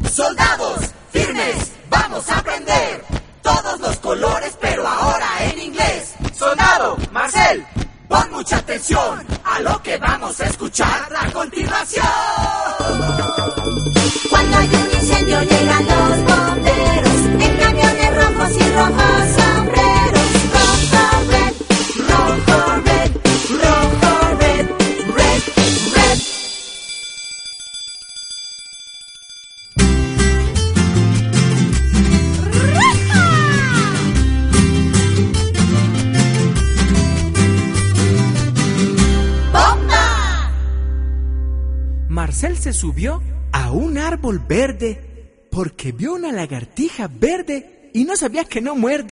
Soldados, firmes, vamos a aprender todos los colores, pero ahora en inglés. Soldado, Marcel, pon mucha atención a lo que vamos a escuchar a continuación. Cuando hay un incendio llegan los bomberos en camiones rojos y rojos sombreros. Rojo, red, rojo, red, rojo, red, red, red. ¡Bomba! Marcel se subió a un árbol verde porque vio una lagartija verde y no sabía que no muerde.